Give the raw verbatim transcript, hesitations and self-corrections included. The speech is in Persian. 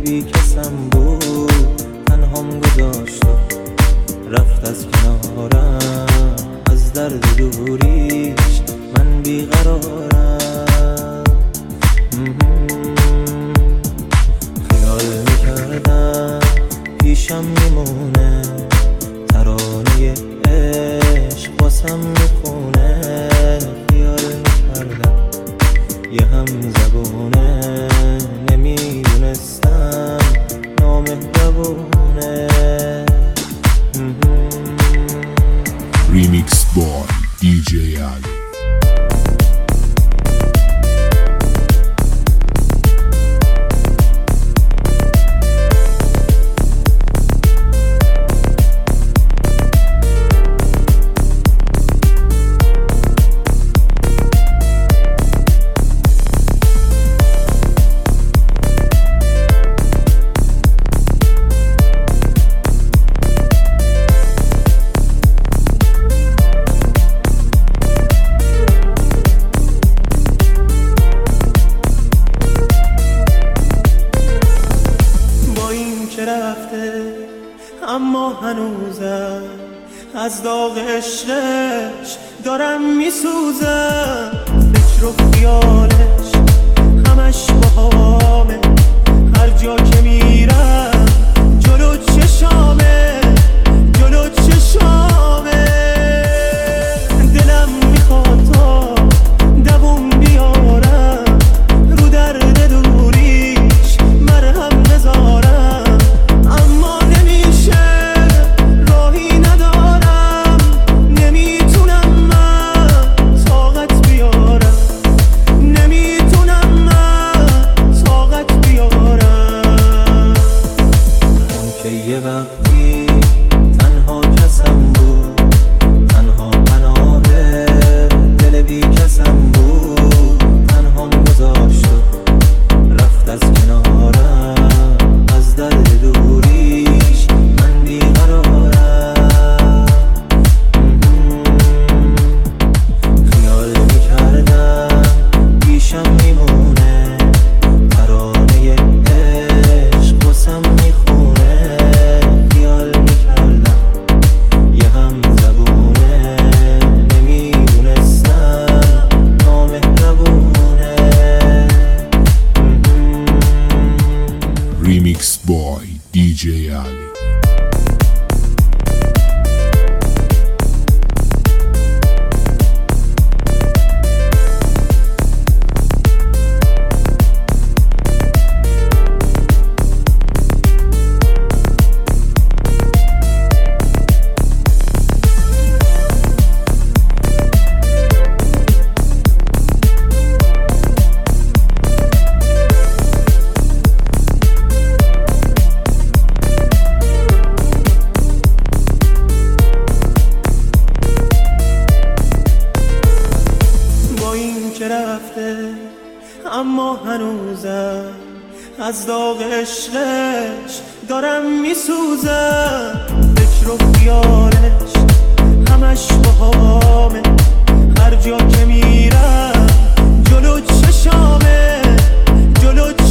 بی کسم بود تنهام گذاشت رفت از کنارم، از درد دوریش من بیقرارم. خیال میکردم پیشم میمونه، ترانه عشق باسم میخونه. خیال میکردم یه هم زبونه، نمیدونستم نامهربونه. Remix Boy دی جی Ali. اما هنوزم از داغ عشقش دارم میسوزم. فکر و خیالش همش باهامه، هر جا که میرم جلو چشامه، جلو چشامه. دلم میخواد تا دووم بیارم، رو درد دوریش مرهم بذارم. اما یه وقتی تنها کسم بود، تنها پناه دل بی کسم بود. تنهام گذاشت رفت از کنارم، از درد دوریش من بیقرارم. خیال میکردم پیشم میمونه، ترانه عشق باسم میخونه. Remix Boy دی جی Ali. اما هنوزم از داغ عشقش دارم میسوزم. فکر و خیالش همش باهامه، هر جا که میرم جلو چشامه، جلو